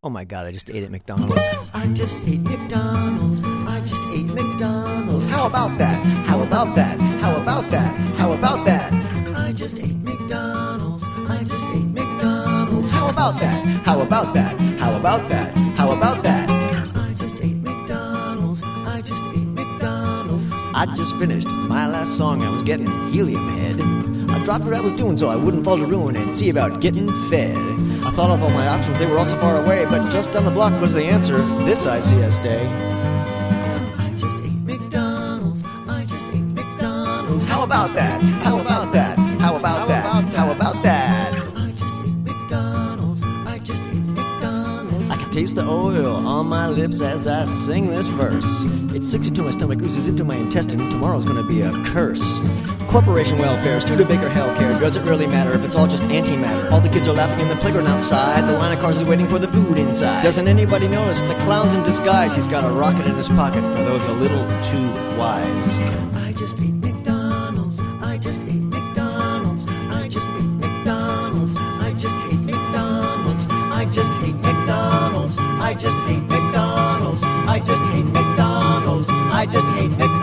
Oh my God, I just ate at McDonald's. I just ate McDonald's. I just ate McDonald's. How about that? How about that? How about that? How about that? I just ate McDonald's. I just ate McDonald's. How about that? How about that? How about that? How about that? I just ate McDonald's. I just ate McDonald's. I just finished my last song. I was getting helium head. I dropped what I was doing so I wouldn't fall to ruin and see about getting fed. I thought of all my options, they were all so far away, but just down the block was the answer, this ICS day. I just ate McDonald's. I just ate McDonald's. How about that? How about that? How about that? How about that? I just ate McDonald's. I just ate McDonald's. I can taste the oil on my lips as I sing this verse. It's 62 my stomach, oozes into my intestine. Tomorrow's gonna be a curse. Corporation welfare, Studebaker healthcare. Does it really matter if it's all just antimatter? All the kids are laughing in the playground outside. The line of cars is waiting for the food inside. Doesn't anybody notice the clown's in disguise? He's got a rocket in his pocket for those a little too wise. I just ate McDonald's. I just ate McDonald's. I just ate McDonald's. I just hate McDonald's. I just hate McDonald's. I just hate McDonald's. I just hate McDonald's. I just hate McDonald's.